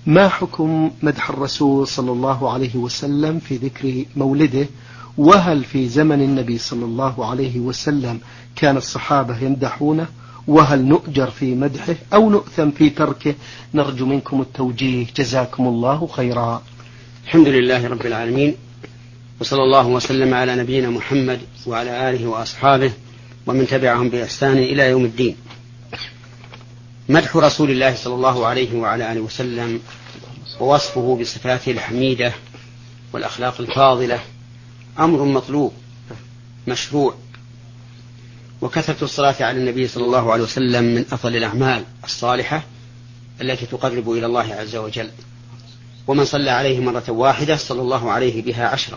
ما حكم مدح الرسول صلى الله عليه وسلم في ذكر مولده؟ وهل في زمن النبي صلى الله عليه وسلم كان الصحابة يمدحونه؟ وهل نؤجر في مدحه أو نؤثم في تركه؟ نرجو منكم التوجيه، جزاكم الله خيرا. الحمد لله رب العالمين، وصلى الله وسلم على نبينا محمد وعلى آله وأصحابه ومن تبعهم بإحسان إلى يوم الدين. مدح رسول الله صلى الله عليه وعلى آله وسلم ووصفه بصفاته الحميدة والأخلاق الفاضلة أمر مطلوب مشروع، وكثرة الصلاة على النبي صلى الله عليه وسلم من أفضل الأعمال الصالحة التي تقرب إلى الله عز وجل، ومن صلى عليه مرة واحدة صلى الله عليه بها 10.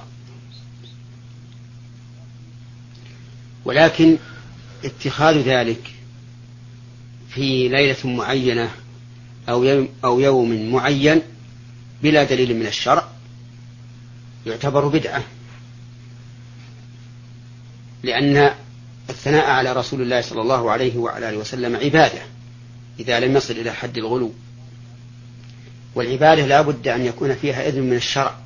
ولكن اتخاذ ذلك في ليلة معينة أو يوم معين بلا دليل من الشرع يعتبر بدعة، لأن الثناء على رسول الله صلى الله عليه وعلى آله وسلم عبادة إذا لم يصل إلى حد الغلو، والعبادة لا بد أن يكون فيها إذن من الشرع،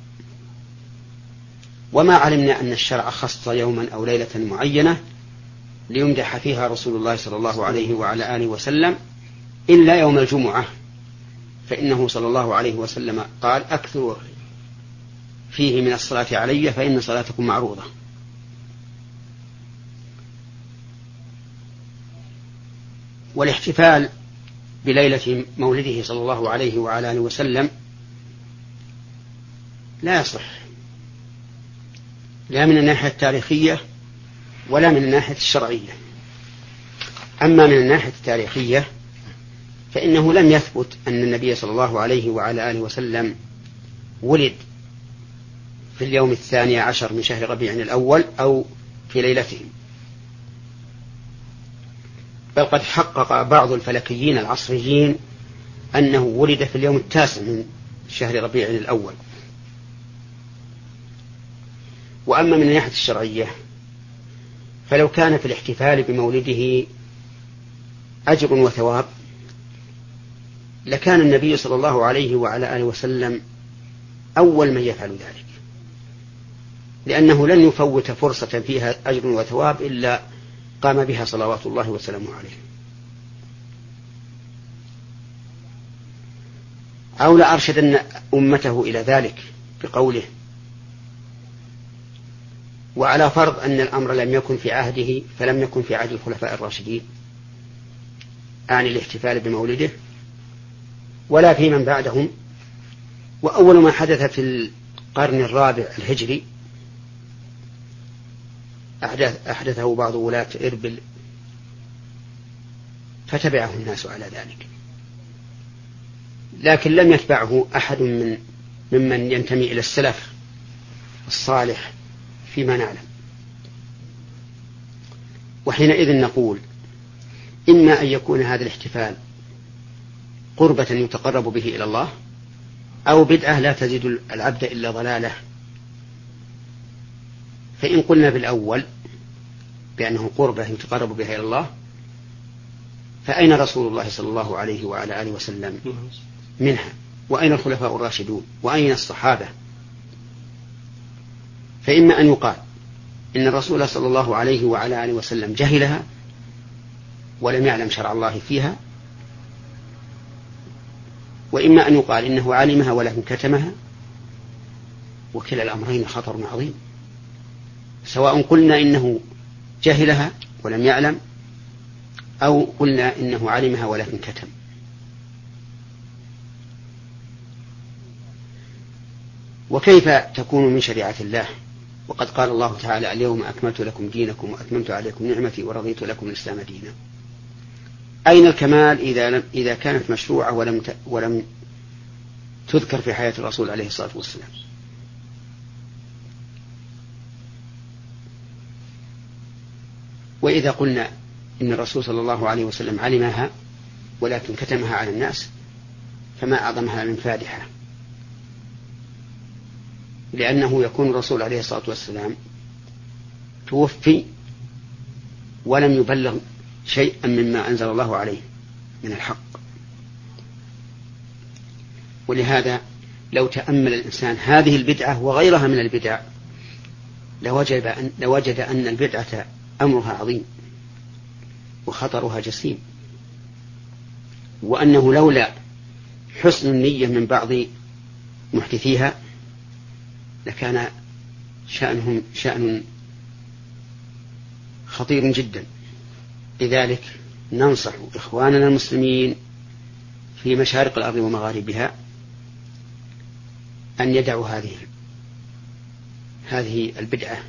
وما علمنا أن الشرع خص يوما أو ليلة معينة ليمدح فيها رسول الله صلى الله عليه وعلى آله وسلم إلا يوم الجمعة، فإنه صلى الله عليه وسلم قال: أكثر فيه من الصلاة علي فإن صلاتكم معروضة. والاحتفال بليلة مولده صلى الله عليه وعلى آله وسلم لا يصح، لا من الناحية التاريخية ولا من الناحية الشرعية. أما من الناحية التاريخية فإنه لم يثبت أن النبي صلى الله عليه وعلى آله وسلم ولد في اليوم 12 من شهر ربيع الأول أو في ليلته، بل قد حقق بعض الفلكيين العصريين أنه ولد في اليوم 9 من شهر ربيع الأول. وأما من الناحية الشرعية فلو كان في الاحتفال بمولده أجر وثواب لكان النبي صلى الله عليه وعلى آله وسلم أول من يفعل ذلك، لأنه لن يفوت فرصة فيها أجر وثواب إلا قام بها صلوات الله وسلامه عليه. أو لأرشدن أمته إلى ذلك بقوله: وعلى فرض أن الأمر لم يكن في عهده فلم يكن في عهد الخلفاء الراشدين، أعني الاحتفال بمولده، ولا في من بعدهم. وأول ما حدث في القرن الرابع الهجري أحدثه بعض ولاة إربل فتبعه الناس على ذلك، لكن لم يتبعه أحد ممن ينتمي إلى السلف الصالح فيما نعلم. وحينئذ نقول: إما أن يكون هذا الاحتفال قربة يتقرب به إلى الله، أو بدعة لا تزيد العبد إلا ضلاله. فإن قلنا بالأول بأنه قربة يتقرب بها إلى الله، فأين رسول الله صلى الله عليه وعلى آله وسلم منها؟ وأين الخلفاء الراشدون؟ وأين الصحابة؟ فإما أن يقال إن الرسول صلى الله عليه وعلى آله وسلم جهلها ولم يعلم شرع الله فيها، وإما أن يقال إنه علمها ولكن كتمها، وكلا الأمرين خطر عظيم، سواء قلنا إنه جهلها ولم يعلم أو قلنا إنه علمها ولكن كتم. وكيف تكون من شريعة الله وقد قال الله تعالى: اليوم أكملت لكم دينكم وأتممت عليكم نعمتي ورضيت لكم الإسلام دينا؟ أين الكمال إذا كانت مشروعة ولم تذكر في حياة الرسول عليه الصلاة والسلام؟ وإذا قلنا إن الرسول صلى الله عليه وسلم علمها ولكن كتمها على الناس فما أعظمها من فادحة، لأنه يكون الرسول عليه الصلاة والسلام توفي ولم يبلغ شيئا مما أنزل الله عليه من الحق. ولهذا لو تأمل الإنسان هذه البدعة وغيرها من البدع لوجد أن البدعة أمرها عظيم وخطرها جسيم، وأنه لولا حسن النية من بعض محدثيها لكان شأنهم شأن خطير جدا. لذلك ننصح إخواننا المسلمين في مشارق الأرض ومغاربها أن يدعوا هذه البدعة،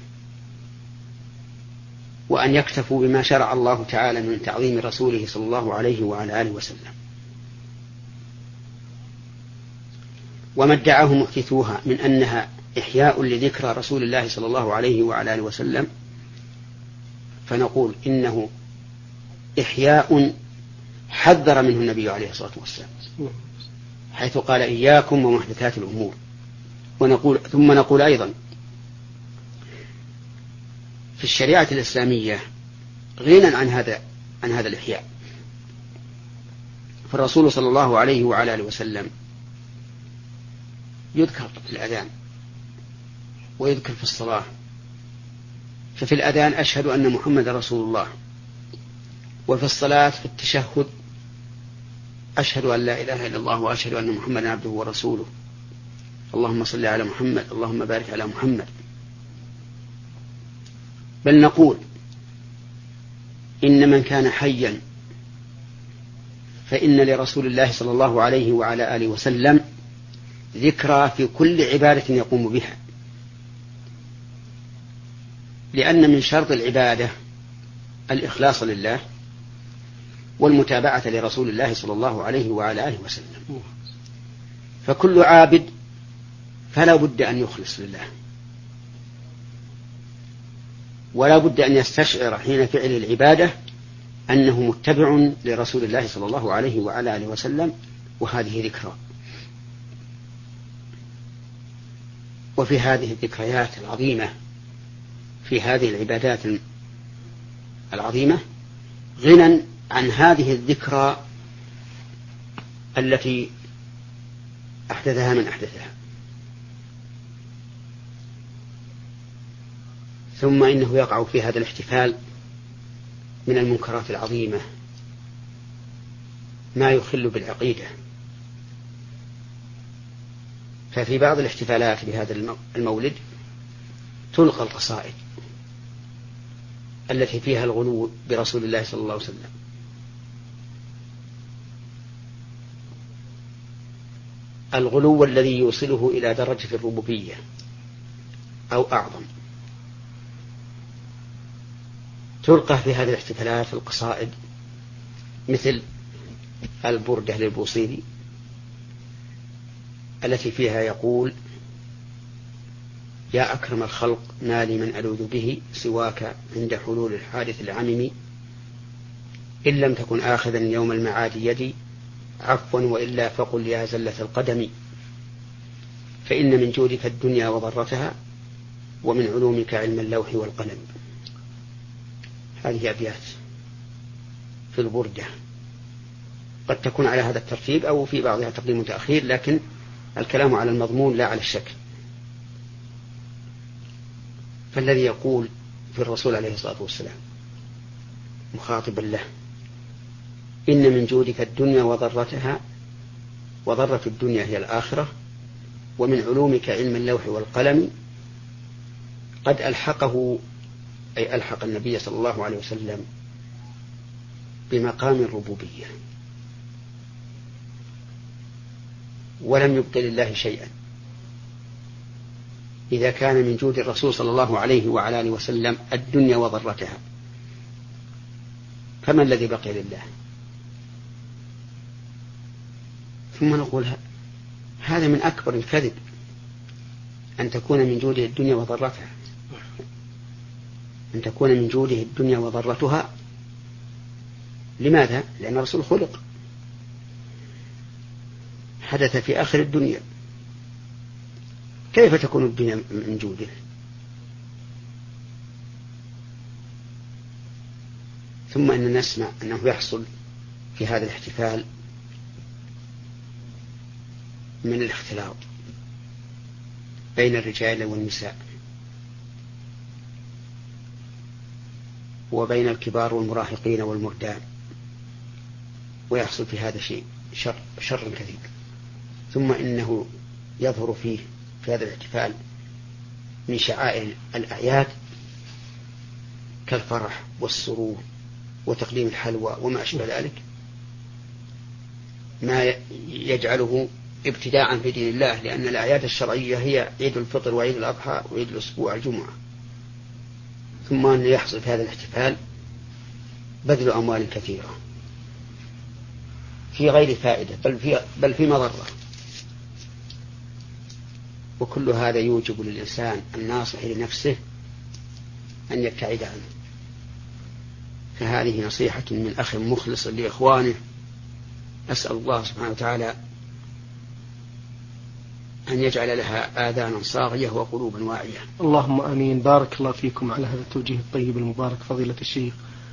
وأن يكتفوا بما شرع الله تعالى من تعظيم رسوله صلى الله عليه وعلى آله وسلم. وما ادعاه محدثوها من أنها إحياء لذكرى رسول الله صلى الله عليه وعلى آله وسلم فنقول إنه إحياء حذر منه النبي عليه الصلاة والسلام، حيث قال إياكم ومحدثات الأمور. ثم نقول أيضا في الشريعة الإسلامية غنى عن هذا الإحياء. فالرسول صلى الله عليه وعلى آله وسلم يذكر في الأذان ويذكر في الصلاة. ففي الأذان أشهد أن محمد رسول الله، وفي الصلاة في التشهد أشهد أن لا إله إلا الله وأشهد أن محمدا عبده ورسوله، اللهم صل على محمد، اللهم بارك على محمد. بل نقول إن من كان حيا فإن لرسول الله صلى الله عليه وعلى آله وسلم ذكرى في كل عبادة يقوم بها، لأن من شرط العبادة الإخلاص لله والمتابعة لرسول الله صلى الله عليه وعلى آله وسلم. فكل عابد فلا بد أن يخلص لله، ولا بد أن يستشعر حين فعل العبادة أنه متبع لرسول الله صلى الله عليه وعلى آله وسلم، وهذه ذكرى. وفي هذه الذكريات العظيمة، في هذه العبادات العظيمة، غنى عن هذه الذكرى التي أحدثها من أحدثها. ثم إنه يقع في هذا الاحتفال من المنكرات العظيمة ما يخل بالعقيدة. ففي بعض الاحتفالات بهذا المولد تلقى القصائد التي فيها الغلو برسول الله صلى الله عليه وسلم، الغلو الذي يوصله إلى درجة الربوبية أو أعظم. تلقى في هذه الاحتفالات القصائد مثل البردة للبوصيري التي فيها يقول: يا أكرم الخلق ما لي من ألوذ به سواك عند حلول الحادث العمم، إن لم تكن آخذا يوم المعاد يدي عفوا وإلا فقل يا زلة القدم، فإن من جودك الدنيا وضرتها ومن علومك علم اللوح والقلم. هذه أبيات في البردة، قد تكون على هذا الترتيب أو في بعضها تقديم وتأخير، لكن الكلام على المضمون لا على الشكل. فالذي يقول في الرسول عليه الصلاة والسلام مخاطبا له: إن من جودك الدنيا وضرتها، وضرة الدنيا هي الآخرة، ومن علومك علم اللوح والقلم، قد ألحقه أي ألحق النبي صلى الله عليه وسلم بمقام الربوبية، ولم يبقي لله شيئا. إذا كان من جود الرسول صلى الله عليه وعلى آله وسلم الدنيا وضرتها، فما الذي بقي لله؟ ثم نقول هذا من أكبر الكذب أن تكون من جوده الدنيا وضرتها، أن تكون من جوده الدنيا وضرتها. لماذا؟ لأن الرسول خلق، حدث في آخر الدنيا، كيف تكون الدنيا من جوده؟ ثم إننا نسمع أنه يحصل في هذا الاحتفال من الاختلاط بين الرجال والنساء وبين الكبار والمراهقين والمردان، ويحصل في هذا شيء شر كثير. ثم إنه يظهر فيه في هذا الاحتفال من شعائر الأعياد كالفرح والسرور وتقديم الحلوى وما أشبه ذلك ما يجعله ابتداعا في دين الله، لأن الأعياد الشرعية هي عيد الفطر وعيد الأضحى وعيد الأسبوع الجمعة. ثم أن يحصل في هذا الاحتفال بذل أموال كثيرة في غير فائدة بل في مضرة، وكل هذا يوجب للإنسان الناصح لنفسه أن يبتعد عنه. فهذه نصيحة من أخ مخلص لإخوانه، أسأل الله سبحانه وتعالى أن يجعل لها آذانا صاغية وقلوبا واعية. اللهم آمين. بارك الله فيكم على هذا التوجيه الطيب المبارك فضيلة الشيخ.